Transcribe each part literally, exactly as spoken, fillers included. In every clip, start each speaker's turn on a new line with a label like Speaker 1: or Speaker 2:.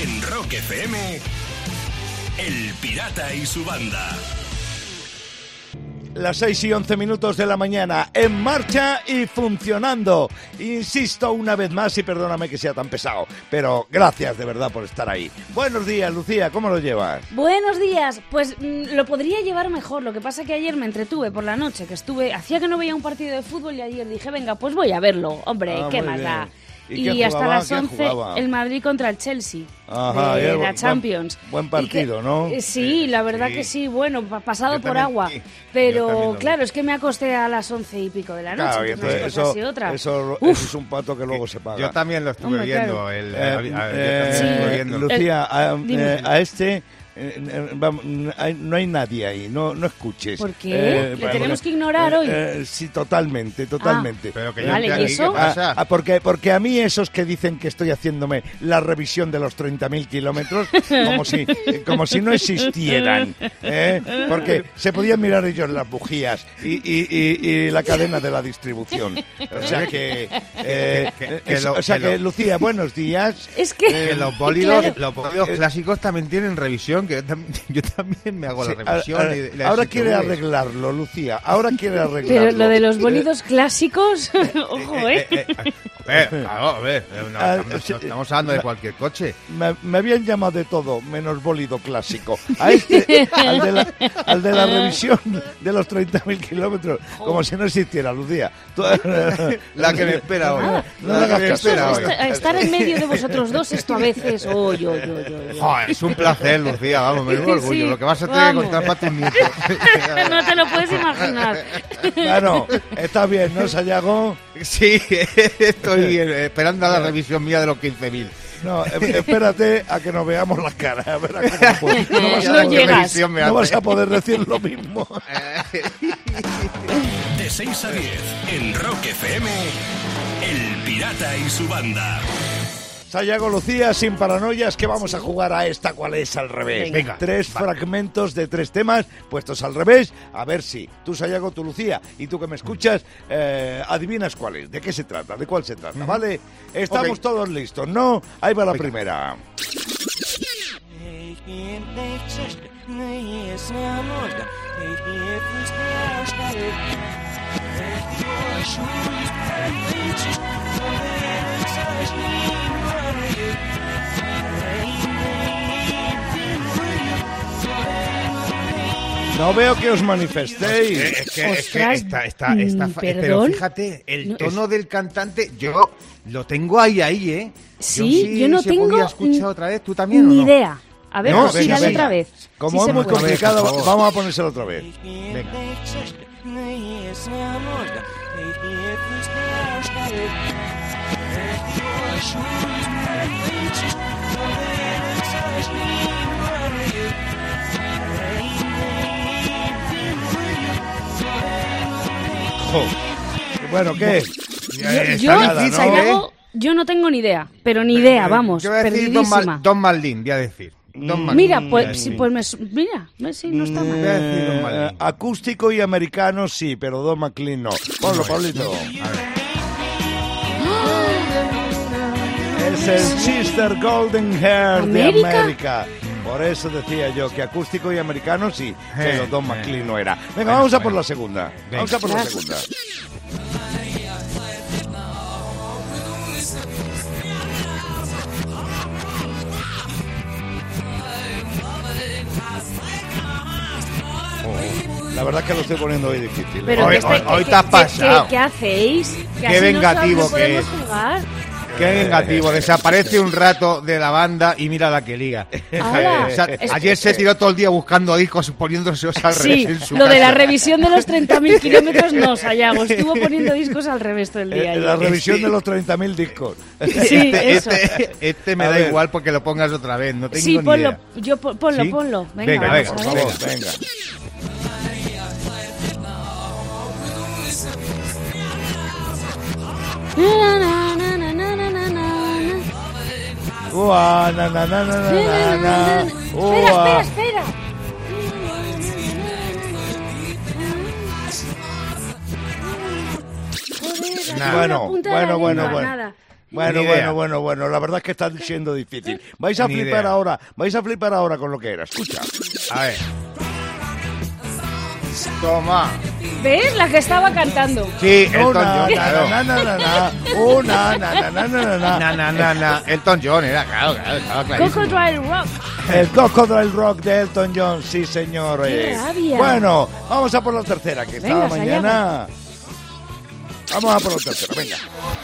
Speaker 1: En Rock F M, El Pirata y su banda.
Speaker 2: Las seis y once minutos de la mañana, en marcha y funcionando. Insisto una vez más y perdóname que sea tan pesado, pero gracias de verdad por estar ahí. Buenos días, Lucía, ¿cómo lo llevas?
Speaker 3: Buenos días, pues mmm, lo podría llevar mejor, lo que pasa que ayer me entretuve por la noche, que estuve, hacía que no veía un partido de fútbol y ayer dije, venga, pues voy a verlo, hombre,
Speaker 2: ah,
Speaker 3: ¿qué más
Speaker 2: bien.
Speaker 3: da?
Speaker 2: ¿Y,
Speaker 3: y
Speaker 2: qué
Speaker 3: hasta
Speaker 2: jugaba?
Speaker 3: las
Speaker 2: ¿Qué
Speaker 3: once
Speaker 2: jugaba?
Speaker 3: el Madrid contra el Chelsea.
Speaker 2: Ajá,
Speaker 3: de
Speaker 2: el,
Speaker 3: la
Speaker 2: buen,
Speaker 3: Champions.
Speaker 2: Buen partido,
Speaker 3: que,
Speaker 2: ¿no?
Speaker 3: Eh, sí, la verdad
Speaker 2: sí.
Speaker 3: que sí, bueno, pasado
Speaker 2: Yo
Speaker 3: por
Speaker 2: también,
Speaker 3: agua.
Speaker 2: sí.
Speaker 3: Pero claro, es que me acosté a las once y pico de la noche,
Speaker 2: Claro,
Speaker 3: entonces
Speaker 2: entonces,
Speaker 3: cosas
Speaker 2: eso,
Speaker 3: y otras.
Speaker 2: Eso,
Speaker 3: Uf.
Speaker 2: eso es un pato que luego se paga.
Speaker 4: Yo también lo estuve
Speaker 3: Hombre,
Speaker 4: viendo.
Speaker 3: claro.
Speaker 4: El,
Speaker 2: Eh,
Speaker 4: a- a- yo también
Speaker 2: eh,
Speaker 3: Sí.
Speaker 4: estuve viendo.
Speaker 2: Lucía, a,
Speaker 3: Dime.
Speaker 2: eh, a este... Eh, eh, vamos, hay- no hay nadie ahí, no, no escuches.
Speaker 3: ¿Por qué?
Speaker 2: Eh,
Speaker 3: ¿Le
Speaker 2: bueno,
Speaker 3: tenemos que ignorar
Speaker 2: eh,
Speaker 3: hoy?
Speaker 2: eh, sí, totalmente, totalmente.
Speaker 4: Pero que yo
Speaker 3: Vale,
Speaker 4: estoy
Speaker 3: ¿y
Speaker 4: aquí,
Speaker 3: eso?
Speaker 4: ¿qué pasa?
Speaker 2: Ah, ah, porque, porque a mí esos que dicen que estoy haciéndome la revisión de los treinta mil kilómetros, como si, como si no existieran, ¿eh? Porque se podían mirar ellos las bujías y, y, y, y la cadena de la distribución. O sea que, eh,
Speaker 4: Que- que- que
Speaker 2: es-
Speaker 4: lo-
Speaker 2: o sea
Speaker 4: que
Speaker 2: que,
Speaker 4: lo-
Speaker 2: Lucía, buenos días.
Speaker 3: Es que...
Speaker 4: Que los bólidos,
Speaker 3: Claro.
Speaker 4: los bólidos clásicos también tienen revisión, que yo, tam- yo también me hago
Speaker 2: Sí,
Speaker 4: la revisión.
Speaker 2: a- a-
Speaker 4: y- y las
Speaker 2: ahora
Speaker 4: I T
Speaker 2: quiere
Speaker 4: Vs.
Speaker 2: arreglarlo, Lucía. Ahora quiere arreglarlo.
Speaker 3: Pero lo de los bólidos clásicos, ojo, ¿eh?
Speaker 4: Eh, eh, eh, claro, a ver, eh, no,
Speaker 2: Ah,
Speaker 4: estamos,
Speaker 2: sí,
Speaker 4: estamos hablando de cualquier coche.
Speaker 2: Me, me habían llamado de todo, menos bólido clásico. A este, al de la, al de la revisión de los treinta mil kilómetros, como si no existiera, Lucía. Tú-
Speaker 4: La que me espera hoy.
Speaker 3: Ah,
Speaker 2: no
Speaker 4: la
Speaker 2: le
Speaker 4: que
Speaker 2: hagas
Speaker 4: me
Speaker 2: caso.
Speaker 4: espera hoy.
Speaker 3: Esta- estar en medio de vosotros dos, esto a veces... Oh, yo, yo, yo, yo.
Speaker 4: Joder, es un placer, Lucía, vamos, me da un orgullo.
Speaker 3: Sí,
Speaker 4: Lo que vas a tener
Speaker 3: vamos.
Speaker 4: que contar para tus nietos.
Speaker 3: No te lo puedes imaginar.
Speaker 2: Bueno, está bien, ¿no, Sayago?
Speaker 4: Sí, estoy eh, esperando a la revisión mía de los quince mil.
Speaker 2: No, e- espérate a que nos veamos las caras. A ver a cómo puedo- no, vas a
Speaker 3: No
Speaker 2: poder-
Speaker 3: llegas.
Speaker 2: no vas a poder decir lo mismo.
Speaker 1: De seis a diez, en Rock F M, El Pirata y su banda.
Speaker 2: Sayago, Lucía, sin paranoias, que vamos a jugar a esta cual es al revés.
Speaker 4: Venga.
Speaker 2: Tres fragmentos de tres temas puestos al revés. A ver si tú, Sayago, tú, Lucía, y tú que me escuchas, eh, adivinas cuál es, de qué se trata, de cuál se trata, ¿vale? Estamos
Speaker 4: Ok.
Speaker 2: todos listos, ¿no? Ahí va la
Speaker 4: Venga.
Speaker 2: primera. No veo que os manifestéis.
Speaker 4: Es que, es que
Speaker 3: Ostras,
Speaker 4: está, está, está,
Speaker 3: mm,
Speaker 4: fa- pero
Speaker 3: ¿perdón?
Speaker 4: fíjate, el
Speaker 3: No,
Speaker 4: tono del cantante, yo lo tengo ahí, ahí, ¿eh?
Speaker 3: Sí, yo no
Speaker 4: se
Speaker 3: tengo
Speaker 4: podía escuchar
Speaker 3: n-
Speaker 4: otra vez, ¿tú también o
Speaker 3: Ni
Speaker 4: no?
Speaker 3: idea. A ver,
Speaker 2: No,
Speaker 3: pues sí,
Speaker 2: venga,
Speaker 3: dale
Speaker 2: venga.
Speaker 3: otra vez.
Speaker 2: Como
Speaker 3: Sí
Speaker 2: es
Speaker 3: se
Speaker 2: muy
Speaker 3: puede.
Speaker 2: complicado,
Speaker 4: Por favor.
Speaker 2: vamos a ponérselo otra vez.
Speaker 4: Venga.
Speaker 2: Jo. Bueno, ¿qué?
Speaker 4: Ya
Speaker 3: Yo,
Speaker 4: está
Speaker 3: yo,
Speaker 2: nada, ¿no?
Speaker 3: Sayago, yo no tengo ni idea, pero ni idea, vamos,
Speaker 4: Yo voy a decir Don,
Speaker 3: perdidísima.
Speaker 4: Mal, Don Marlín, voy a decir. Don Marlín.
Speaker 3: Mira,
Speaker 4: voy a
Speaker 3: pues,
Speaker 4: decir.
Speaker 3: sí, pues me, su- mira, me- sí, no está mal.
Speaker 4: Voy a decir Don
Speaker 2: Eh,
Speaker 4: Marlín.
Speaker 2: acústico y americano sí, pero Don McLean no. Ponlo, Pablito.
Speaker 4: A ver.
Speaker 2: Es el Sister Golden Hair de
Speaker 3: ¿América?
Speaker 2: América. Por eso decía yo que acústico y americano sí, pero
Speaker 4: Eh,
Speaker 2: Don
Speaker 4: eh.
Speaker 2: McLean no era. Venga,
Speaker 4: Bueno,
Speaker 2: vamos a por
Speaker 4: bueno.
Speaker 2: la segunda. Vamos a por la
Speaker 3: Gracias.
Speaker 2: segunda. La verdad que lo estoy poniendo hoy difícil. ¿eh?
Speaker 3: Pero
Speaker 4: Hoy-
Speaker 3: que este-
Speaker 4: hoy-
Speaker 3: que-
Speaker 4: hoy
Speaker 3: que-
Speaker 4: te has
Speaker 3: que-
Speaker 4: pasado.
Speaker 3: que- ¿Qué hacéis? Que
Speaker 4: Qué
Speaker 3: así no
Speaker 4: vengativo
Speaker 3: sab- no
Speaker 4: que
Speaker 3: podemos
Speaker 4: es.
Speaker 3: jugar.
Speaker 4: Qué vengativo, desaparece un rato de la banda y mira la que liga.
Speaker 3: Ahora,
Speaker 4: O sea,
Speaker 3: es-
Speaker 4: ayer se tiró todo el día buscando discos, poniéndoselos al
Speaker 3: Sí,
Speaker 4: revés en su
Speaker 3: lo de la
Speaker 4: casa.
Speaker 3: revisión de los treinta mil kilómetros no, Sayago. Estuvo poniendo discos al revés todo el
Speaker 2: Eh,
Speaker 3: día.
Speaker 2: la
Speaker 3: ayer.
Speaker 2: revisión
Speaker 4: Sí.
Speaker 2: de los treinta mil discos.
Speaker 3: Sí,
Speaker 4: Este,
Speaker 3: eso.
Speaker 4: este, este me
Speaker 2: A
Speaker 4: da
Speaker 2: ver.
Speaker 4: igual porque lo pongas otra vez, no tengo
Speaker 3: Sí,
Speaker 4: ni
Speaker 3: ponlo,
Speaker 4: idea.
Speaker 3: yo, po- ponlo,
Speaker 4: ¿Sí?
Speaker 3: ponlo. Venga,
Speaker 4: Venga,
Speaker 3: vamos
Speaker 4: venga,
Speaker 3: a
Speaker 2: Por
Speaker 3: ver.
Speaker 2: favor, venga.
Speaker 3: Na, na, na, na, na, na, na, na.
Speaker 2: Ua, na, na, na, na, na, na, na.
Speaker 3: Espera,
Speaker 2: Ua.
Speaker 3: espera, espera. Joder,
Speaker 4: Nah.
Speaker 3: aquí
Speaker 2: Bueno,
Speaker 3: la punta de
Speaker 2: bueno,
Speaker 3: la
Speaker 2: bueno,
Speaker 3: lengua,
Speaker 2: bueno.
Speaker 3: nada.
Speaker 2: Bueno,
Speaker 4: Ni idea.
Speaker 2: bueno, bueno, bueno, la verdad es que está siendo difícil. Vais a
Speaker 4: Ni
Speaker 2: flipar
Speaker 4: idea.
Speaker 2: ahora, vais a flipar ahora con lo que era, escucha.
Speaker 4: A ver. Toma.
Speaker 3: ¿Ves? La que estaba cantando.
Speaker 4: Sí, Elton
Speaker 2: Una,
Speaker 4: John,
Speaker 2: na,
Speaker 4: claro.
Speaker 2: na, na, na, na, una, na, na, na, na, na.
Speaker 4: Na, na, na, na. Elton John era, claro, claro, estaba clarísimo.
Speaker 3: Crocodile Rock.
Speaker 2: El Crocodile Rock de Elton John, sí señores.
Speaker 3: ¡Qué rabia!
Speaker 2: Bueno, vamos a por la tercera, que
Speaker 3: Venga,
Speaker 2: esta mañana... Vamos a por la tercera, venga.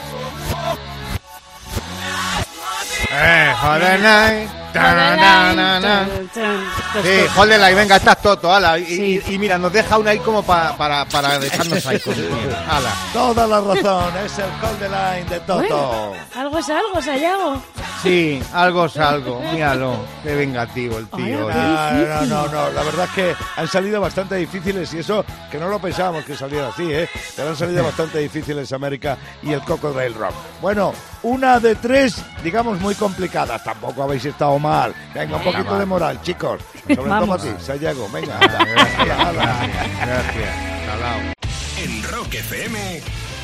Speaker 4: Eh, Hold the Line. Ta, na, na, na. Sí, Hold the Line, venga, estás toto, ala. Y,
Speaker 3: Sí.
Speaker 4: y, y mira, nos deja una ahí como pa, para, para dejarnos ahí con ala.
Speaker 2: Toda la razón, es el Hold the Line de Toto.
Speaker 3: Bueno, algo es algo, Sayago.
Speaker 4: Sí, algo es algo, míralo. Qué vengativo el tío.
Speaker 3: Hola,
Speaker 4: ¿eh?
Speaker 2: No, no, no, no, la verdad es que han salido bastante difíciles y eso que no lo pensábamos que saliera así, ¿eh? Pero han salido bastante difíciles América y el Crocodile Rock. Bueno, una de tres, digamos, muy complicadas. Tampoco habéis estado mal. Venga, un poquito de moral, chicos. Sobre todo
Speaker 3: Vamos.
Speaker 2: para ti, Sayago. Venga,
Speaker 4: Gracias,
Speaker 2: hala, hala.
Speaker 4: gracias, gracias. Salao.
Speaker 1: En Rock F M,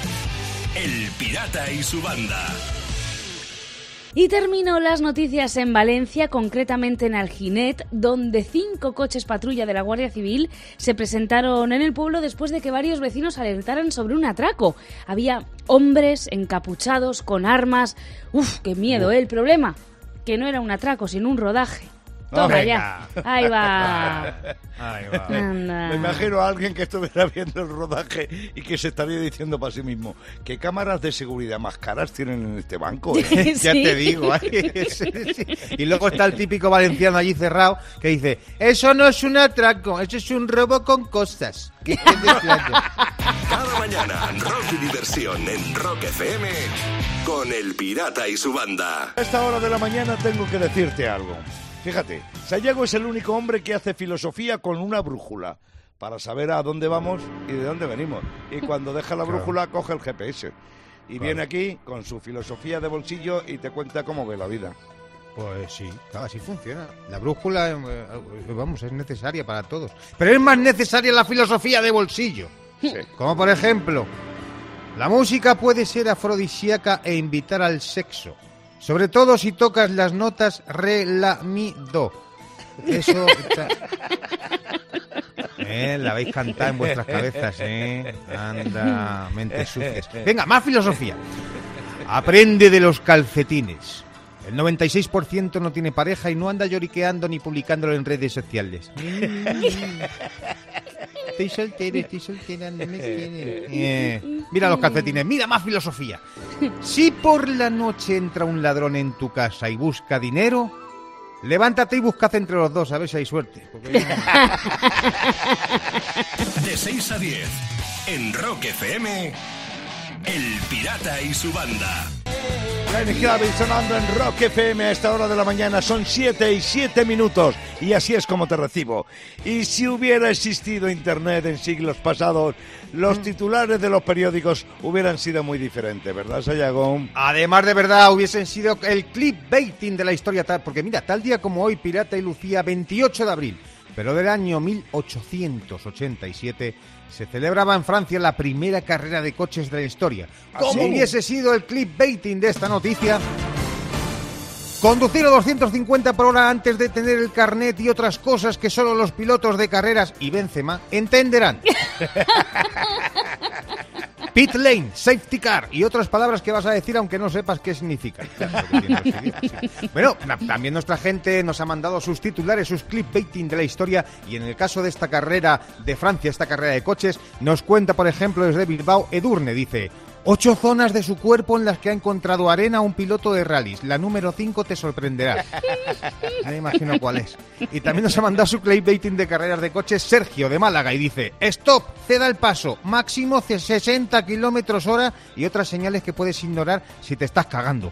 Speaker 1: El Pirata y su banda.
Speaker 3: Y terminó las noticias en Valencia, concretamente en Alginet, donde cinco coches patrulla de la Guardia Civil se presentaron en el pueblo después de que varios vecinos alertaran sobre un atraco. Había hombres encapuchados con armas. Uf, qué miedo, ¿eh? El problema, que no era un atraco, sino un rodaje. Toma
Speaker 4: Venga.
Speaker 3: ya. Ahí va.
Speaker 4: Ahí va.
Speaker 3: Anda.
Speaker 2: Me imagino a alguien que estuviera viendo el rodaje y que se estaría diciendo para sí mismo, ¿qué cámaras de seguridad más caras tienen en este banco? eh?".
Speaker 4: Ya
Speaker 3: Sí.
Speaker 4: te digo. ¿eh? Sí, sí. Y luego está el típico valenciano allí cerrado que dice, eso no es un atraco, eso es un robo con cosas. ¿Qué te desplazo?
Speaker 1: Cada mañana, rock y diversión en Rock F M con El Pirata y su banda.
Speaker 2: A esta hora de la mañana tengo que decirte algo. Fíjate, Sayago es el único hombre que hace filosofía con una brújula para saber a dónde vamos y de dónde venimos. Y cuando deja la brújula, coge el G P S. Y viene aquí con su filosofía de bolsillo y te cuenta cómo ve la vida.
Speaker 4: Pues sí, claro, así funciona. La brújula, eh, vamos, es necesaria para todos. Pero es más necesaria la filosofía de bolsillo.
Speaker 2: Sí.
Speaker 4: Como por ejemplo, la música puede ser afrodisíaca e invitar al sexo. Sobre todo si tocas las notas re, la, mi, do. Eso está... Eh, la habéis cantado en vuestras cabezas, ¿eh? Anda, mentes sucias. Venga, más filosofía. Aprende de los calcetines. El noventa y seis por ciento no tiene pareja y no anda lloriqueando ni publicándolo en redes sociales. Estoy soltero, estoy soltera, no me quieren. Eh, mira los calcetines, mira más filosofía. Si por la noche entra un ladrón en tu casa y busca dinero, levántate y buscad entre los dos, a ver si hay suerte. Porque...
Speaker 1: De seis a diez, en Rock F M, El Pirata y su banda.
Speaker 2: Lenny Kravitz sonando en Rock F M a esta hora de la mañana. Son siete y siete minutos y así es como te recibo. Y si hubiera existido Internet en siglos pasados, los titulares de los periódicos hubieran sido muy diferentes, ¿verdad, Sayago?
Speaker 4: Además, de verdad, hubiesen sido el clickbaiting de la historia, tal, porque mira, tal día como hoy, Pirata y Lucía, veintiocho de abril, pero del año mil ochocientos ochenta y siete, se celebraba en Francia la primera carrera de coches de la historia.
Speaker 2: ¿Ah,
Speaker 4: ¿Cómo
Speaker 2: sí?
Speaker 4: hubiese sido el clickbaiting de esta noticia? Conducir a doscientos cincuenta por hora antes de tener el carnet y otras cosas que solo los pilotos de carreras y Benzema entenderán. Pit lane, safety car y otras palabras que vas a decir aunque no sepas qué significan. Claro, porque tiene los idiomas, sí. Bueno, na- también nuestra gente nos ha mandado sus titulares, sus clickbaiting de la historia, y en el caso de esta carrera de Francia, esta carrera de coches, nos cuenta, por ejemplo, desde Bilbao, Edurne, dice: ocho zonas de su cuerpo en las que ha encontrado arena un piloto de rallies. La número cinco te sorprenderá. Ya me imagino cuál es. Y también nos ha mandado su clickbaiting de carreras de coches Sergio, de Málaga, y dice: stop, ceda el paso, máximo sesenta kilómetros hora, y otras señales que puedes ignorar si te estás cagando.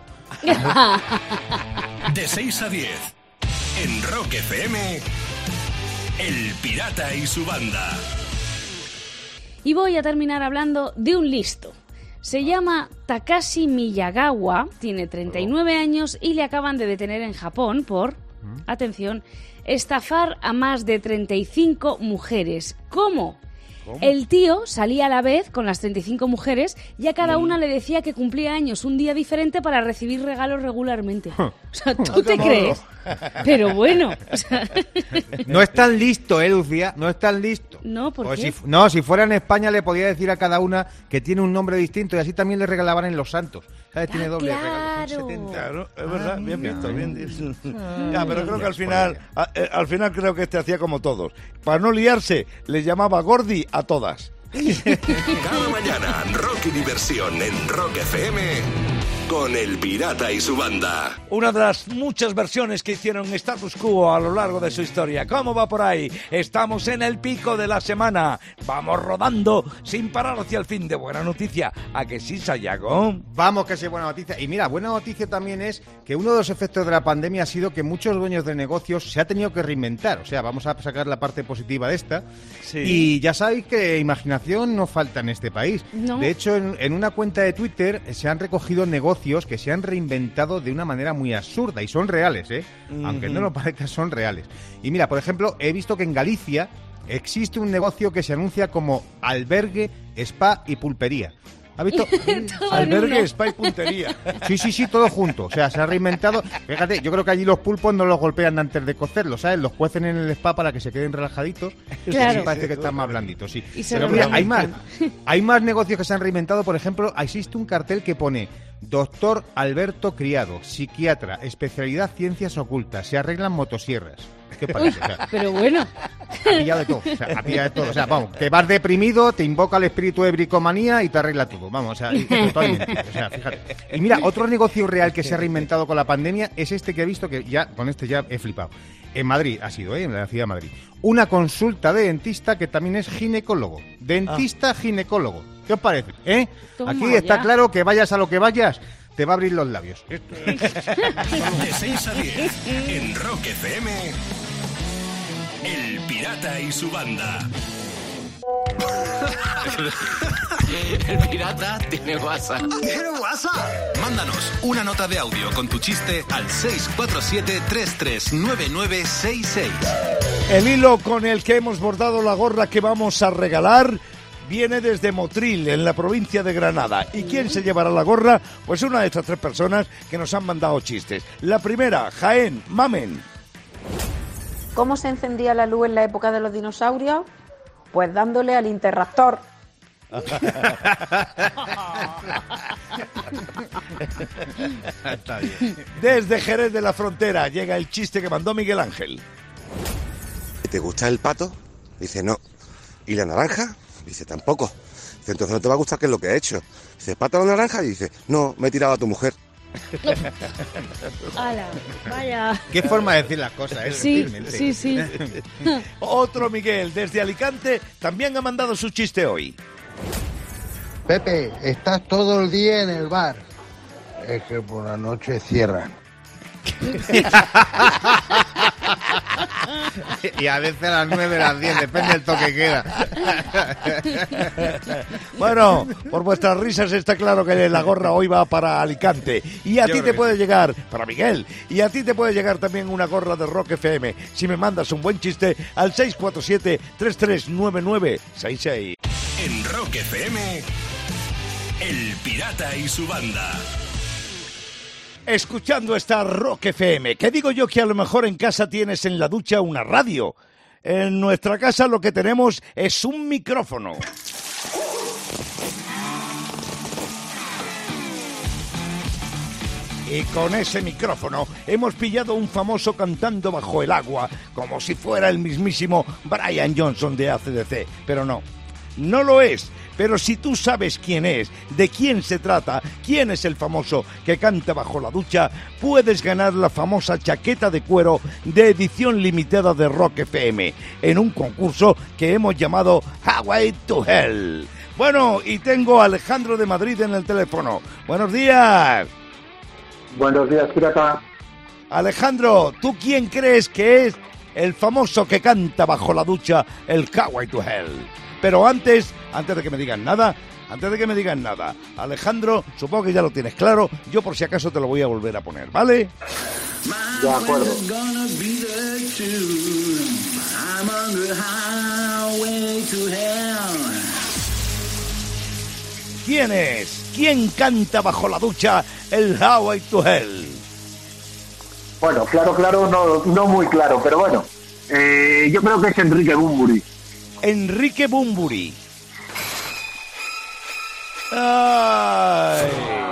Speaker 1: De seis a diez, en Rock F M, El Pirata y su banda.
Speaker 3: Y voy a terminar hablando de un listo. Se llama Takashi Miyagawa, tiene treinta y nueve años y le acaban de detener en Japón por, atención, estafar a más de treinta y cinco mujeres. ¿Cómo?
Speaker 2: ¿Cómo?
Speaker 3: El tío salía a la vez con las treinta y cinco mujeres y a cada una le decía que cumplía años un día diferente para recibir regalos regularmente. O sea, ¿tú te crees? Pero bueno. O sea...
Speaker 4: No es tan listo, ¿eh, Lucía? No es tan listo.
Speaker 3: No, ¿por
Speaker 4: pues
Speaker 3: qué?
Speaker 4: Si, no, si fuera en España le podía decir a cada una que tiene un nombre distinto y así también le regalaban en los santos. ¿Sabes? Tiene
Speaker 3: Ah,
Speaker 4: doble
Speaker 3: claro.
Speaker 4: regalo. Son setenta.
Speaker 2: Claro, es verdad,
Speaker 4: Ah,
Speaker 2: bien
Speaker 4: mira.
Speaker 2: visto, bien visto. Ya, pero creo que al
Speaker 4: Ya,
Speaker 2: final, a- eh, al final creo que este hacía como todos. Para no liarse, le llamaba Gordi a todas.
Speaker 1: Cada mañana, rock y diversión en Rock F M con El Pirata y su banda.
Speaker 2: Una de las muchas versiones que hicieron Status Quo a lo largo de su historia. ¿Cómo va por ahí? Estamos en el pico de la semana. Vamos rodando sin parar hacia el fin de buena noticia. ¿A que sí, Sayago?
Speaker 4: Vamos, que sea buena noticia. Y mira, buena noticia también es que uno de los efectos de la pandemia ha sido que muchos dueños de negocios se ha tenido que reinventar. O sea, vamos a sacar la parte positiva de esta.
Speaker 2: Sí.
Speaker 4: Y ya sabéis que imaginación no falta en este país.
Speaker 3: No.
Speaker 4: De hecho, en, en una cuenta de Twitter se han recogido negocios que se han reinventado de una manera muy absurda y son reales, ¿eh?
Speaker 2: Ujú.
Speaker 4: Aunque no lo parezca, son reales. Y mira, por ejemplo, he visto que en Galicia existe un negocio que se anuncia como albergue, spa y pulpería. ¿Ha visto?
Speaker 3: Todo en
Speaker 2: Albergue,
Speaker 3: uno.
Speaker 2: spa y puntería.
Speaker 4: Sí, sí, sí, todo junto. O sea, se ha reinventado. Fíjate, yo creo que allí los pulpos no los golpean antes de cocerlos, ¿sabes? Los cuecen en el spa para que se queden relajaditos.
Speaker 3: Claro.
Speaker 4: Sí, parece que están más blanditos, sí.
Speaker 3: Y se
Speaker 4: Pero mira, hay más.
Speaker 3: revientan.
Speaker 4: Hay más negocios que se han reinventado. Por ejemplo, existe un cartel que pone Doctor Alberto Criado, psiquiatra, especialidad ciencias ocultas, se arreglan motosierras. ¿Qué parece? O sea,
Speaker 3: Pero bueno.
Speaker 4: ha pillado de todo, o sea, ha pillado de todo. O sea, vamos, te vas deprimido, te invoca el espíritu de bricomanía y te arregla todo. Vamos, o sea, y- totalmente. O sea, fíjate. Y mira, otro negocio real que se ha reinventado con la pandemia es este que he visto, que ya, con este ya he flipado. En Madrid ha sido, ¿eh? En la ciudad de Madrid. Una consulta de dentista que también es ginecólogo. Dentista ginecólogo. ¿Qué os parece? ¿Eh?
Speaker 3: Toma
Speaker 4: Aquí está
Speaker 3: ya.
Speaker 4: claro que vayas a lo que vayas, te va a abrir los labios.
Speaker 1: De seis a diez en Rock F M, El Pirata y su banda.
Speaker 5: El pirata tiene WhatsApp.
Speaker 1: ¿Tiene WhatsApp? Mándanos una nota de audio con tu chiste al seis cuatro siete, tres tres nueve nueve seis seis.
Speaker 2: El hilo con el que hemos bordado la gorra que vamos a regalar viene desde Motril, en la provincia de Granada. ¿Y quién se llevará la gorra? Pues una de estas tres personas que nos han mandado chistes. La primera, Jaén, Mamen.
Speaker 6: ¿Cómo se encendía la luz en la época de los dinosaurios? Pues dándole al interruptor.
Speaker 4: Está bien.
Speaker 2: Desde Jerez de la Frontera llega el chiste que mandó Miguel Ángel.
Speaker 7: ¿Te gusta el pato? Dice, no. ¿Y la naranja? Dice, tampoco. Dice, entonces no te va a gustar qué es lo que he hecho. Dice, ¿pato o naranja? Y dice, no, me he tirado a tu mujer.
Speaker 3: ¡Hala! Vaya.
Speaker 4: Qué forma de decir las cosas, ¿eh?
Speaker 3: Sí,
Speaker 4: Sutilmente.
Speaker 3: sí, sí.
Speaker 2: Otro Miguel, desde Alicante, también ha mandado su chiste hoy.
Speaker 8: Pepe, estás todo el día en el bar. Es que por la noche cierran.
Speaker 4: Y a veces a las nueve, a las diez, depende del toque que queda.
Speaker 2: Bueno, por vuestras risas está claro que la gorra hoy va para Alicante. Y a
Speaker 4: Yo
Speaker 2: ti
Speaker 4: creo
Speaker 2: te
Speaker 4: que
Speaker 2: puede
Speaker 4: sí.
Speaker 2: llegar, para Miguel, y a ti te puede llegar también una gorra de Rock F M. Si me mandas un buen chiste al seis cuatro siete, tres tres nueve nueve seis seis.
Speaker 1: En Rock F M, El Pirata y su banda.
Speaker 2: Escuchando esta Rock F M, que digo yo que a lo mejor en casa tienes en la ducha una radio. En nuestra casa lo que tenemos es un micrófono. Y con ese micrófono hemos pillado un famoso cantando bajo el agua, como si fuera el mismísimo Brian Johnson de A C D C. Pero no, no lo es. Pero si tú sabes quién es, de quién se trata, quién es el famoso que canta bajo la ducha, puedes ganar la famosa chaqueta de cuero de edición limitada de Rock F M, en un concurso que hemos llamado Highway to Hell. Bueno, y tengo a Alejandro de Madrid en el teléfono. Buenos días.
Speaker 9: Buenos días, pirata.
Speaker 2: Alejandro, ¿tú quién crees que es el famoso que canta bajo la ducha el Highway to Hell? Pero antes, antes de que me digan nada, antes de que me digan nada, Alejandro, supongo que ya lo tienes claro, yo por si acaso te lo voy a volver a poner, ¿vale?
Speaker 9: De acuerdo.
Speaker 2: ¿Quién es? ¿Quién canta bajo la ducha el Highway to Hell?
Speaker 9: Bueno, claro, claro, no, no muy claro, pero bueno. Eh, yo creo que es Enrique Bunbury.
Speaker 2: Enrique Bunbury. ¡Ay!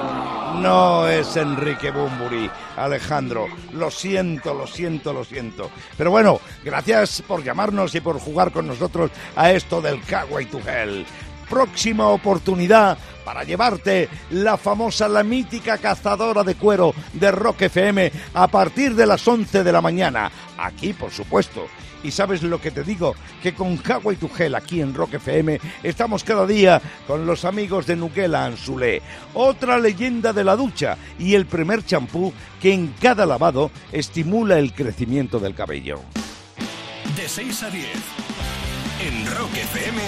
Speaker 2: No es Enrique Bunbury, Alejandro. Lo siento, lo siento, lo siento. Pero bueno, gracias por llamarnos y por jugar con nosotros a esto del Highway to Hell. Próxima oportunidad para llevarte la famosa, la mítica cazadora de cuero de Rock F M a partir de las once de la mañana. Aquí, por supuesto. Y sabes lo que te digo, que con Highway to Hell aquí en Rock F M estamos cada día con los amigos de Nuguela Anzulé, otra leyenda de la ducha y el primer champú que en cada lavado estimula el crecimiento del cabello.
Speaker 1: De seis a diez, en Rock F M,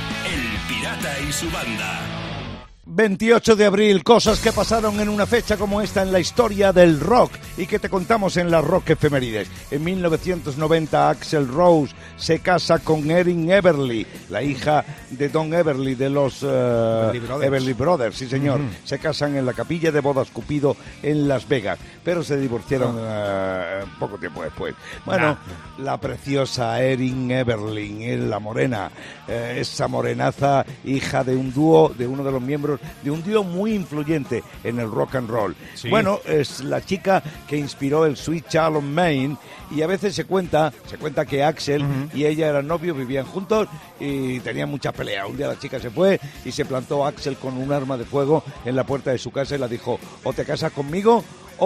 Speaker 1: El Pirata y su banda.
Speaker 2: veintiocho de abril, cosas que pasaron en una fecha como esta en la historia del rock y que te contamos en las Rock Efemérides. En mil novecientos noventa, Axl Rose se casa con Erin Everly, la hija de Don Everly de los uh, Everly, Brothers. Everly Brothers, sí señor. Uh-huh. Se casan en la capilla de bodas Cupido en Las Vegas, pero se divorciaron uh, poco tiempo después. Bueno, nah. La preciosa Erin Everly, la morena, uh, esa morenaza, hija de un dúo, de uno de los miembros de un dúo muy influyente en el rock and roll. Sí. Bueno, es la chica que inspiró el Sweet Child of Maine y a veces se cuenta, se cuenta que Axl uh-huh. y ella eran novios, vivían juntos y tenían muchas peleas. Un día la chica se fue y se plantó Axl con un arma de fuego en la puerta de su casa y la dijo, o te casas conmigo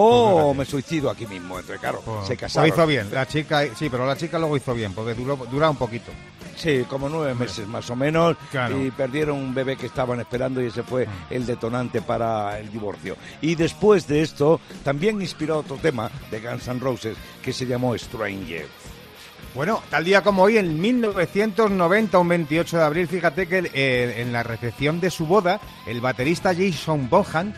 Speaker 2: o oh, me suicido aquí mismo. Entonces, claro, oh, se casaron.
Speaker 4: Lo hizo bien, la chica, sí, pero la chica luego hizo bien, porque duró, dura un poquito.
Speaker 2: Sí, como nueve meses más o menos, claro. Y perdieron un bebé que estaban esperando y ese fue el detonante para el divorcio. Y después de esto, también inspiró otro tema de Guns N' Roses que se llamó Stranger.
Speaker 4: Bueno, tal día como hoy, en mil novecientos noventa, un veintiocho de abril, fíjate que eh, en la recepción de su boda, el baterista Jason Bonham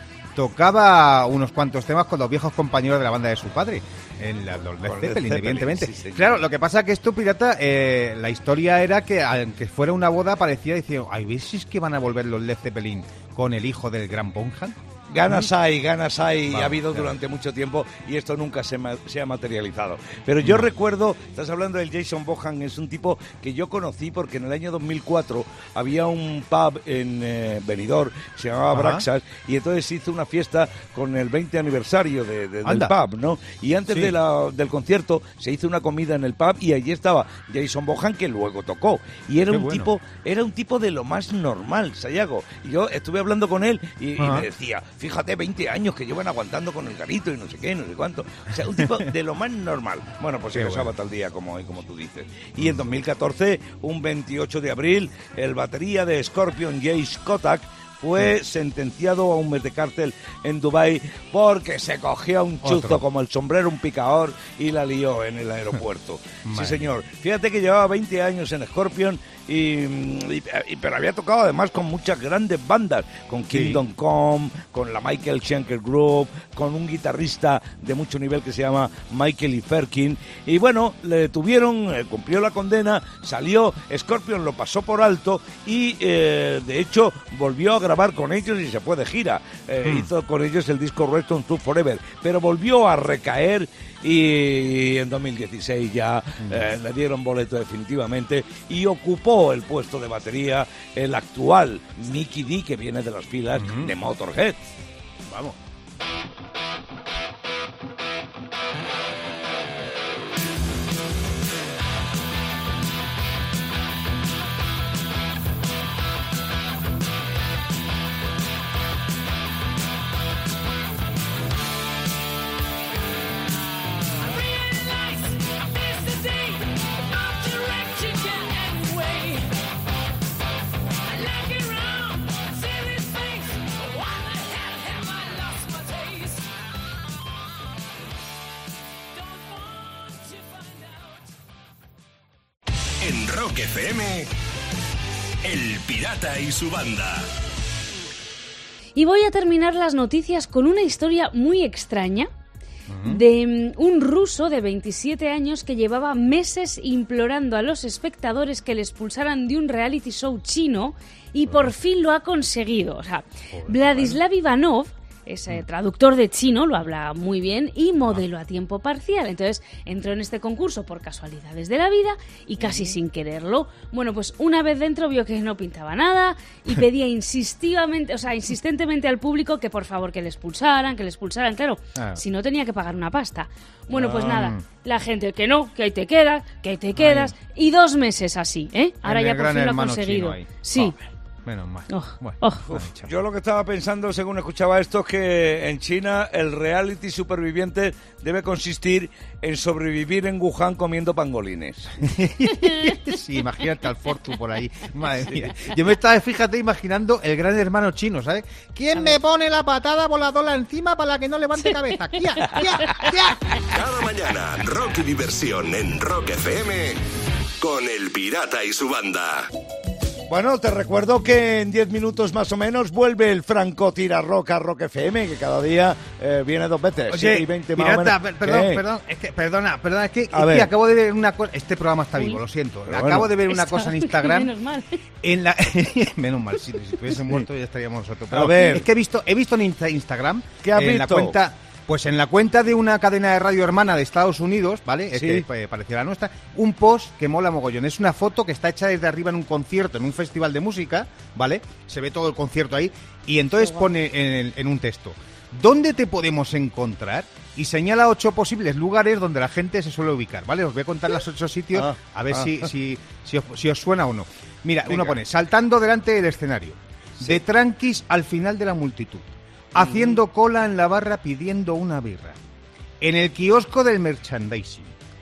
Speaker 4: tocaba unos cuantos temas con los viejos compañeros de la banda de su padre, en la, los Led Zeppelin, evidentemente. Sí, claro, lo que pasa es que esto, Pirata, eh, la historia era que, aunque fuera una boda, parecía, decía, ay, ¿ves si es que van a volver los Led Zeppelin con el hijo del gran Bonham?
Speaker 2: Ganas hay, ganas hay, vale, ha habido durante mucho tiempo y esto nunca se, ma- se ha materializado. Pero yo no. recuerdo, estás hablando del Jason Bonham, es un tipo que yo conocí porque en el año dos mil cuatro había un pub en eh, Benidorm, se llamaba Ajá. Braxas, y entonces se hizo una fiesta con el veinte aniversario de, de, del pub, ¿no? Y antes sí. de la, del concierto se hizo una comida en el pub y allí estaba Jason Bonham, que luego tocó. Y era Qué un bueno. tipo era un tipo de lo más normal, Sayago. Y yo estuve hablando con él y, y me decía, fíjate, veinte años que llevan aguantando con el garito y no sé qué, no sé cuánto. O sea, un tipo de lo más normal. Bueno, pues se casaba bueno. tal día como hoy, como tú dices. Y en dos mil catorce, un veintiocho de abril, el batería de Scorpion, Jace Kotak, fue sentenciado a un mes de cárcel en Dubái porque se cogió un chuzo Otro. como el sombrero, un picador, y la lió en el aeropuerto. Sí, señor. Fíjate que llevaba veinte años en Scorpion, y, y, y, pero había tocado además con muchas grandes bandas, con Kingdom sí. Come, con la Michael Schenker Group, con un guitarrista de mucho nivel que se llama Michael Iferkin. Y bueno, le detuvieron, eh, cumplió la condena, salió, Scorpion lo pasó por alto y eh, de hecho volvió a grabar con ellos y se fue de gira. Eh, mm. Hizo con ellos el disco Return to Forever, pero volvió a recaer y en dos mil dieciséis ya mm. eh, le dieron boleto definitivamente y ocupó el puesto de batería el actual Mikkey Dee, que viene de las filas mm. de Motorhead. Vamos.
Speaker 1: En Rock F M, El Pirata y su banda.
Speaker 3: Y voy a terminar las noticias con una historia muy extraña. uh-huh. de um, un ruso de veintisiete años que llevaba meses implorando a los espectadores que le expulsaran de un reality show chino y por fin lo ha conseguido. O sea, Vladislav Ivanov es eh, traductor de chino, lo habla muy bien, y modelo a tiempo parcial. Entonces entró en este concurso por casualidades de la vida y casi sin quererlo. Bueno, pues una vez dentro vio que no pintaba nada y pedía insistivamente, o sea, insistentemente al público que por favor que le expulsaran, que le expulsaran. Claro, ah. si no tenía que pagar una pasta. Bueno, pues nada, la gente que no, que ahí te quedas, que ahí te quedas. Ay. Y dos meses así, ¿eh? Ahora ya por fin lo ha conseguido. Sí. Oh.
Speaker 4: Menos mal.
Speaker 3: Oh,
Speaker 4: bueno,
Speaker 3: oh.
Speaker 2: Uf, yo lo que estaba pensando, según escuchaba esto, es que en China el reality superviviente debe consistir en sobrevivir en Wuhan comiendo pangolines.
Speaker 4: Sí, imagínate al Fortu por ahí. Madre mía. Yo me estaba, fíjate, imaginando el Gran Hermano chino, ¿sabes? ¿Quién me pone la patada voladora encima para que no levante cabeza? ¡Kia, kia, kia!
Speaker 1: Cada mañana, rock y diversión en Rock F M con El Pirata y su banda.
Speaker 2: Bueno, te recuerdo que en diez minutos más o menos vuelve el Franco Tira Rock a Rock F M, que cada día eh, viene dos veces.
Speaker 4: Oye,
Speaker 2: y veinte
Speaker 4: pirata,
Speaker 2: más o menos.
Speaker 4: perdón,
Speaker 2: ¿Qué?
Speaker 4: perdón, es que, perdona, perdona, es que, es
Speaker 2: A
Speaker 4: que acabo de ver una cosa. Este programa está vivo,
Speaker 3: Uy.
Speaker 4: lo siento.
Speaker 2: Pero
Speaker 4: Acabo
Speaker 2: bueno.
Speaker 4: de ver una
Speaker 3: Está-
Speaker 4: cosa en Instagram.
Speaker 3: Menos mal.
Speaker 4: En la... Menos mal, si, si estuviese muerto ya estaríamos nosotros. Pero
Speaker 2: A ver.
Speaker 4: es que he visto, he visto en Insta- Instagram,
Speaker 2: ¿Qué has
Speaker 4: en la
Speaker 2: visto?
Speaker 4: cuenta, pues en la cuenta de una cadena de radio hermana de Estados Unidos, ¿vale? Es
Speaker 2: Sí.
Speaker 4: que eh, parecía la nuestra, un post que mola mogollón. Es una foto que está hecha desde arriba en un concierto, en un festival de música, ¿vale? Se ve todo el concierto ahí y entonces pone en, el- en un texto: ¿dónde te podemos encontrar? Y señala ocho posibles lugares donde la gente se suele ubicar, ¿vale? Os voy a contar los ocho sitios,
Speaker 2: Ah,
Speaker 4: a ver
Speaker 2: ah.
Speaker 4: si, si, si, os, si os suena o no. Mira,
Speaker 2: Venga.
Speaker 4: uno pone: saltando delante del escenario, de tranquis al final de la multitud, haciendo cola en la barra pidiendo una birra, en el kiosco del merchandising,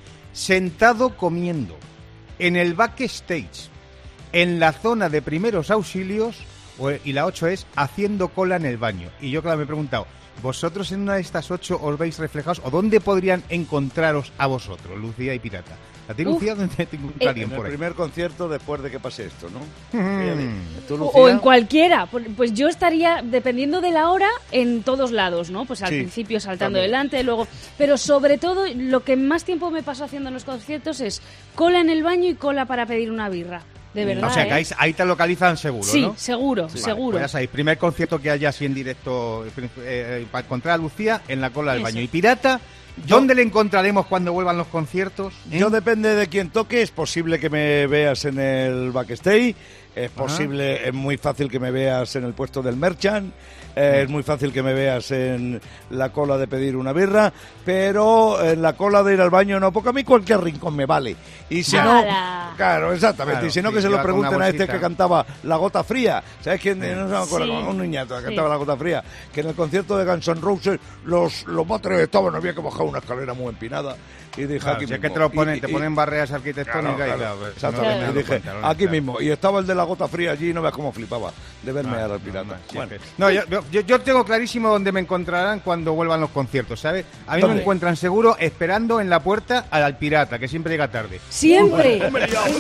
Speaker 4: sentado comiendo, en el backstage, en la zona de primeros auxilios, o- y la ocho es haciendo cola en el baño. Y yo, claro, me he preguntado, ¿vosotros en una de estas ocho os veis reflejados? ¿O dónde podrían encontraros a vosotros, Lucía y Pirata? ¿A ti,
Speaker 3: Uf.
Speaker 4: Lucía, dónde te encuentra
Speaker 3: Eh,
Speaker 4: alguien
Speaker 2: En el
Speaker 4: por ahí?
Speaker 2: primer concierto después de que pase esto, ¿no?
Speaker 4: Mm.
Speaker 2: Fíjate. ¿Tú,
Speaker 3: O,
Speaker 2: Lucía?
Speaker 3: o en cualquiera. Por- Pues yo estaría, dependiendo de la hora, en todos lados, ¿no? Pues al
Speaker 2: Sí,
Speaker 3: principio saltando
Speaker 2: también.
Speaker 3: delante, luego... Pero sobre todo, lo que más tiempo me paso haciendo en los conciertos es cola en el baño y cola para pedir una birra. De verdad,
Speaker 4: O sea, que
Speaker 3: ¿eh?
Speaker 4: ahí, ahí te localizan seguro,
Speaker 3: Sí,
Speaker 4: ¿no?
Speaker 3: seguro,
Speaker 4: Vale,
Speaker 3: seguro.
Speaker 4: pues ya sabéis, primer concierto que haya así en directo, eh, eh, para encontrar a Lucía en la cola del
Speaker 3: Eso.
Speaker 4: baño. Y Pirata, ¿dónde le encontraremos cuando vuelvan los conciertos? ¿Eh?
Speaker 2: Yo depende de quién toque, es posible que me veas en el backstage, es posible, es muy fácil que me veas en el puesto del merchant, eh, es muy fácil que me veas en la cola de pedir una birra, pero en la cola de ir al baño no, porque a mí cualquier rincón me vale. Y si
Speaker 3: ¡Hala!
Speaker 2: no, claro, exactamente,
Speaker 4: Claro,
Speaker 2: y si no
Speaker 4: sí,
Speaker 2: que se lo
Speaker 4: lleva con una
Speaker 2: pregunten a este
Speaker 4: bolsita.
Speaker 2: que cantaba La Gota Fría, ¿sabes quién? No se me acuerdo,
Speaker 3: Sí.
Speaker 2: un niñato que
Speaker 3: Sí.
Speaker 2: cantaba La Gota Fría, que en el concierto de Guns N' Roses los, los matres estaban, había que bajar una escalera muy empinada, y dije
Speaker 4: Claro,
Speaker 2: aquí
Speaker 4: si es que
Speaker 2: mismo.
Speaker 4: te lo ponen,
Speaker 2: Y-
Speaker 4: te
Speaker 2: y-
Speaker 4: ponen barreras arquitectónicas
Speaker 2: Claro,
Speaker 4: y
Speaker 2: claro,
Speaker 4: claro, pues,
Speaker 2: exactamente.
Speaker 4: no me he
Speaker 2: Y
Speaker 4: dado
Speaker 2: dije,
Speaker 4: cuenta, no,
Speaker 2: aquí
Speaker 4: claro.
Speaker 2: mismo. Y estaba el de la gota fría allí y no veas cómo flipaba de verme
Speaker 4: Ah,
Speaker 2: al pirata.
Speaker 4: no, no, sí,
Speaker 2: Bueno,
Speaker 4: es que- no, yo, yo- yo, yo tengo clarísimo dónde me encontrarán cuando vuelvan los conciertos, ¿sabes? A mí
Speaker 2: ¿Dónde?
Speaker 4: me encuentran seguro esperando en la puerta al, al pirata, que siempre llega tarde.
Speaker 3: ¡Siempre!
Speaker 1: En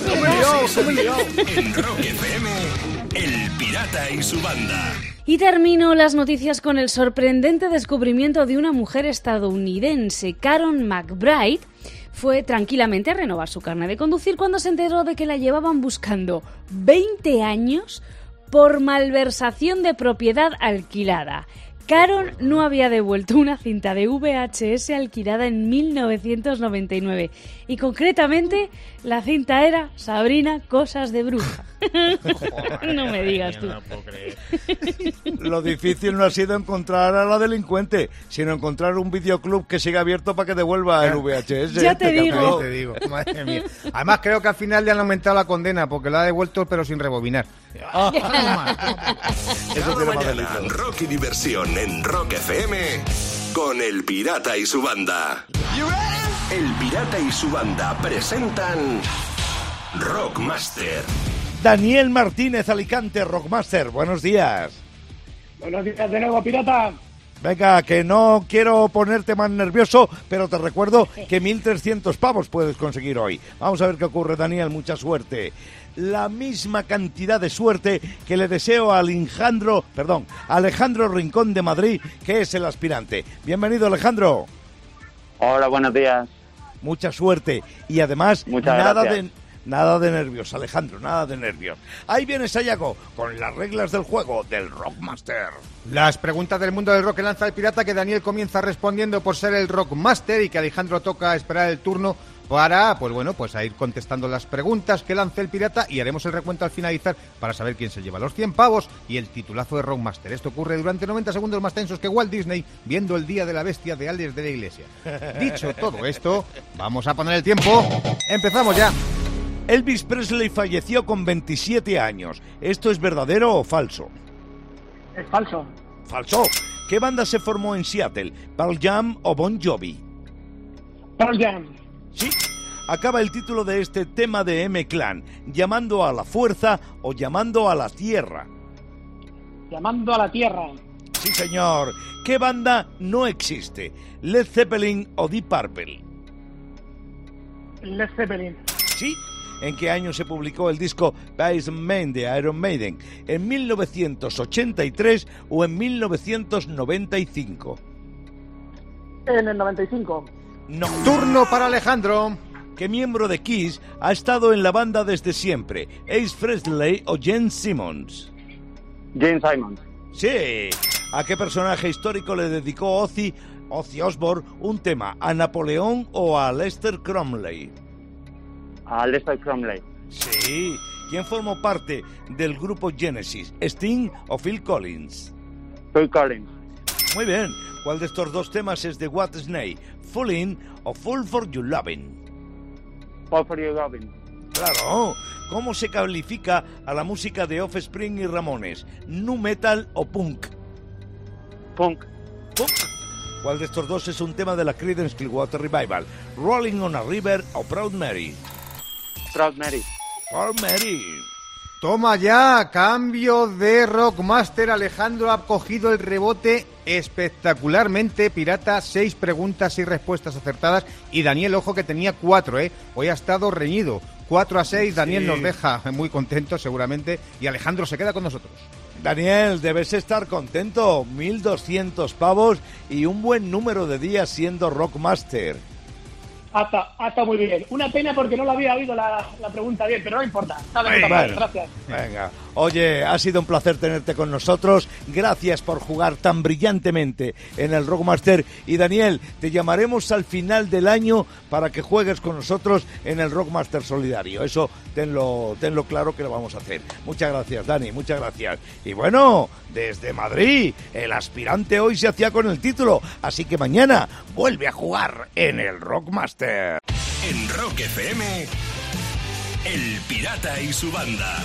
Speaker 1: Rock F M, El Pirata y su banda.
Speaker 3: Y termino las noticias con el sorprendente descubrimiento de una mujer estadounidense, Karen McBride. Fue tranquilamente a renovar su carnet de conducir cuando se enteró de que la llevaban buscando veinte años por malversación de propiedad alquilada. Karen no había devuelto una cinta de V H S alquilada en mil novecientos noventa y nueve y concretamente la cinta era Sabrina, cosas de bruja. No me digas tú.
Speaker 2: lo difícil no ha sido encontrar a la delincuente, sino encontrar un videoclub que siga abierto para que devuelva el V H S.
Speaker 3: Ya te
Speaker 2: Este
Speaker 3: digo.
Speaker 2: cabrón.
Speaker 4: Te digo, madre mía. Además creo que al final le han aumentado la condena porque la ha devuelto pero sin rebobinar.
Speaker 2: Eso
Speaker 1: Cada
Speaker 2: tiene más
Speaker 1: mañana,
Speaker 2: delito.
Speaker 1: rock y diversión en Rock F M con El Pirata y su banda. El Pirata y su banda presentan Rockmaster.
Speaker 2: Daniel Martínez, Alicante, Rockmaster. Buenos días.
Speaker 10: Buenos días de nuevo, pirata.
Speaker 2: Venga, que no quiero ponerte más nervioso, pero te recuerdo que mil trescientos pavos puedes conseguir hoy. Vamos a ver qué ocurre, Daniel, mucha suerte. La misma cantidad de suerte que le deseo a Alejandro, perdón, a Alejandro Rincón de Madrid, que es el aspirante. Bienvenido, Alejandro.
Speaker 11: Hola, buenos días.
Speaker 2: Mucha suerte. Y además,
Speaker 11: Muchas
Speaker 2: nada
Speaker 11: gracias.
Speaker 2: de, nada de nervios, Alejandro, nada de nervios. Ahí viene Sayago con las reglas del juego del Rockmaster.
Speaker 4: Las preguntas del mundo del rock que lanza el pirata, que Daniel comienza respondiendo por ser el Rockmaster y que Alejandro toca esperar el turno para, pues bueno, pues a ir contestando las preguntas que lance el pirata y haremos el recuento al finalizar para saber quién se lleva los cien pavos y el titulazo de Rockmaster. Esto ocurre durante noventa segundos más tensos que Walt Disney viendo el Día de la Bestia de Alex de la Iglesia. Dicho todo esto, vamos a poner el tiempo. Empezamos ya.
Speaker 2: Elvis Presley falleció con veintisiete años. ¿Esto es verdadero o falso?
Speaker 10: Es falso.
Speaker 2: Falso. ¿Qué banda se formó en Seattle? ¿Pearl Jam o Bon Jovi?
Speaker 10: Pearl Jam.
Speaker 2: Sí. Acaba el título de este tema de M-Clan, llamando a la fuerza o llamando a la tierra.
Speaker 10: Llamando a la tierra.
Speaker 2: Sí, señor. ¿Qué banda no existe? ¿Led Zeppelin o Deep Purple?
Speaker 10: Led Zeppelin.
Speaker 2: Sí. ¿En qué año se publicó el disco Basement de Iron Maiden? ¿En mil novecientos ochenta y tres o en mil novecientos noventa y cinco?
Speaker 10: En el noventa y cinco.
Speaker 2: No.
Speaker 4: Turno para Alejandro.
Speaker 2: ¿Qué miembro de Kiss ha estado en la banda desde siempre? ¿Ace Frehley o Gene Simmons?
Speaker 11: Gene Simmons.
Speaker 2: Sí. ¿A qué personaje histórico le dedicó Ozzy, Ozzy Osbourne un tema? ¿A Napoleón o a Lester Cromley?
Speaker 11: A Lester Cromley.
Speaker 2: Sí. ¿Quién formó parte del grupo Genesis? ¿Sting o Phil Collins?
Speaker 11: Phil Collins.
Speaker 2: Muy bien. ¿Cuál de estos dos temas es de What Snake? ¿Foolin' o Fool for Your Lovin'?
Speaker 11: Fall for Your Lovin'.
Speaker 2: Claro. ¿Cómo se califica a la música de Offspring y Ramones? ¿Nu metal o punk?
Speaker 11: Punk.
Speaker 2: Punk. ¿Cuál de estos dos es un tema de la Creedence Clearwater Revival? ¿Rolling on a River o Proud Mary?
Speaker 11: Proud Mary.
Speaker 2: Proud Mary.
Speaker 4: Toma ya, cambio de Rockmaster. Alejandro ha cogido el rebote espectacularmente. Pirata, seis preguntas y respuestas acertadas. Y Daniel, ojo que tenía cuatro, ¿eh? Hoy ha estado reñido. Cuatro a seis, Daniel
Speaker 2: Sí.
Speaker 4: nos deja muy contentos seguramente. Y Alejandro se queda con nosotros.
Speaker 2: Daniel, debes estar contento. mil doscientos pavos y un buen número de días siendo Rockmaster.
Speaker 10: Hasta, hasta muy bien. Una pena porque no la había oído la, la pregunta bien, pero no importa. Está de puta madre,
Speaker 2: Bueno,
Speaker 10: gracias.
Speaker 2: Venga. Oye, ha sido un placer tenerte con nosotros. Gracias por jugar tan brillantemente en el Rockmaster. Y Daniel, te llamaremos al final del año para que juegues con nosotros en el Rockmaster Solidario. Eso tenlo, tenlo claro que lo vamos a hacer. Muchas gracias, Dani, muchas gracias. Y bueno, desde Madrid, el aspirante hoy se hacía con el título. Así que mañana vuelve a jugar en el Rockmaster.
Speaker 1: En Rock F M, El Pirata y su banda.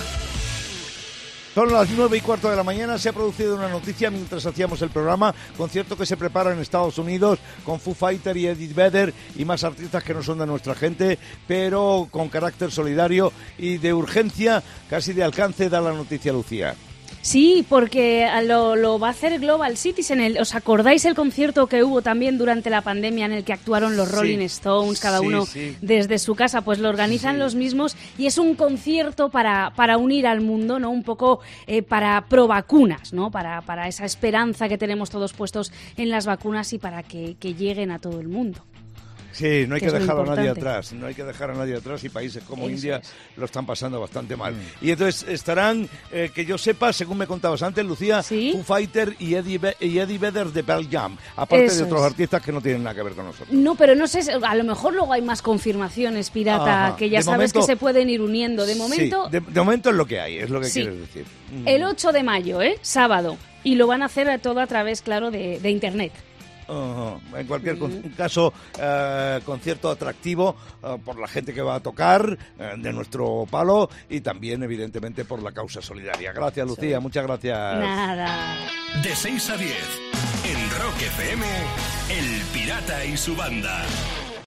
Speaker 2: Son las nueve y cuarto de la mañana. Se ha producido una noticia mientras hacíamos el programa. Concierto que se prepara en Estados Unidos con Foo Fighter y Eddie Vedder y más artistas que no son de nuestra gente, pero con carácter solidario y de urgencia, casi de alcance, da la noticia Lucía.
Speaker 3: Sí, porque lo, lo va a hacer Global Citizen. El, ¿os acordáis el concierto que hubo también durante la pandemia en el que actuaron los Rolling
Speaker 2: Sí,
Speaker 3: Stones, cada
Speaker 2: sí,
Speaker 3: uno
Speaker 2: sí.
Speaker 3: desde su casa? Pues lo organizan
Speaker 2: Sí.
Speaker 3: los mismos y es un concierto para, para unir al mundo, ¿no? Un poco eh, para pro vacunas, ¿no? Para, para esa esperanza que tenemos todos puestos en las vacunas y para que, que lleguen a todo el mundo.
Speaker 2: Sí, no hay
Speaker 3: Que
Speaker 2: que,
Speaker 3: es lo
Speaker 2: dejar a nadie
Speaker 3: importante.
Speaker 2: atrás, no hay que dejar a nadie atrás y países como
Speaker 3: Eso
Speaker 2: India
Speaker 3: es.
Speaker 2: lo están pasando bastante mal. Y entonces estarán, eh, que yo sepa, según me contabas antes, Lucía,
Speaker 3: ¿Sí?
Speaker 2: Foo Fighter y Eddie, Ve- y Eddie Vedder de Pearl Jam, aparte
Speaker 3: Eso
Speaker 2: de otros
Speaker 3: es.
Speaker 2: artistas que no tienen nada que ver con nosotros.
Speaker 3: No, pero no sé, a lo mejor luego hay más confirmaciones, Pirata,
Speaker 2: Ajá.
Speaker 3: que ya
Speaker 2: De
Speaker 3: sabes
Speaker 2: momento-
Speaker 3: que se pueden ir uniendo. De momento,
Speaker 2: Sí, de, de momento es lo que hay, es lo que
Speaker 3: Sí.
Speaker 2: quieres decir. Mm.
Speaker 3: el ocho de mayo, ¿eh? Sábado. Y lo van a hacer todo a través, claro, de, de Internet.
Speaker 2: Ajá. En cualquier con- caso, eh, concierto atractivo eh, por la gente que va a tocar, eh, de nuestro palo y también, evidentemente, por la causa solidaria. Gracias, Lucía, muchas gracias.
Speaker 3: Nada.
Speaker 1: De seis a diez, en Rock F M, El Pirata y su banda.